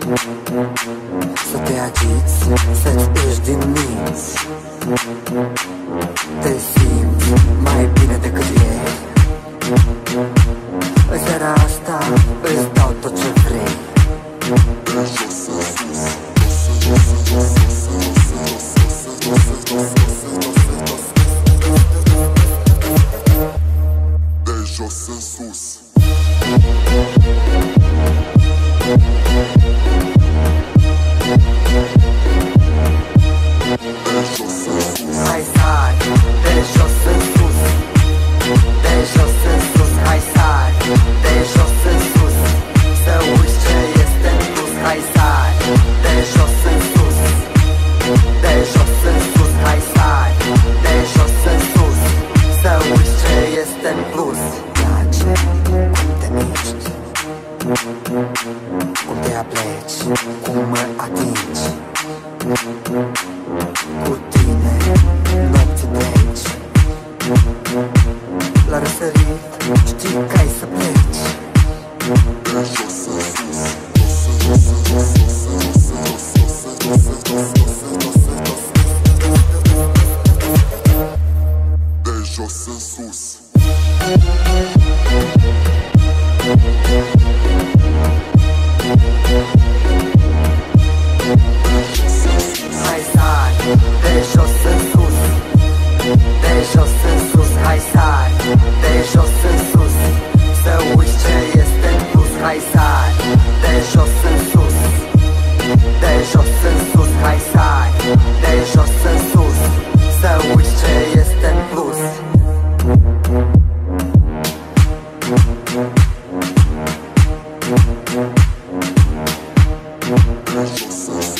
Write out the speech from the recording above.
Să te agiți, să-ți ieși din minți. Te simți mai bine decât ieri. În seara asta îți dau tot ce vrei. De jos în sus. Hai sari, de jos în sus. De jos în sus, hai sari, de jos în sus. Să uiți ce este în plus, hai sari, de jos în sus. De jos în sus, hai sari, de jos în sus. Să uiți ce este în plus. Place cum te miști, cum te apleci, cum mă atingi. Cu tine nopți pleci. La răsărit știi că ai să pleci. De jos în sus. De jos în sus. Hai sari, de jos în sus. De jos în sus, hai sari, de jos în sus. Să uiți ce este în plus, hai sari, de jos în sus. De jos în sus, hai sari, de jos în sus. Să uiți ce este în plus. De jos în sus.